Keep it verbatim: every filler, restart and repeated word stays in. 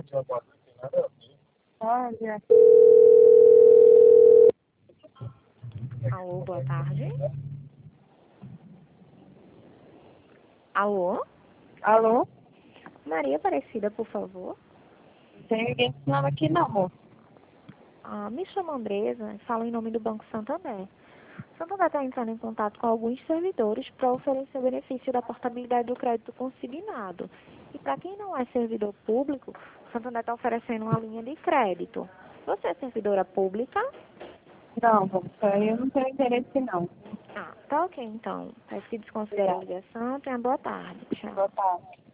Olha, Alô, boa tarde. Alô? alô? Maria Aparecida, por favor. Não tem ninguém com esse nome aqui não, moço. Ah, me chamo Andresa e falo em nome do Banco Santander. Santander está entrando em contato com alguns servidores para oferecer o benefício da portabilidade do crédito consignado. E para quem não é servidor público, o Santander está oferecendo uma linha de crédito. Você é servidora pública? Não, moço, aí eu não tenho interesse não. Ah, tá ok então. Peço que desconsidere a ligação. Tenha boa tarde. Tchau. Boa tarde.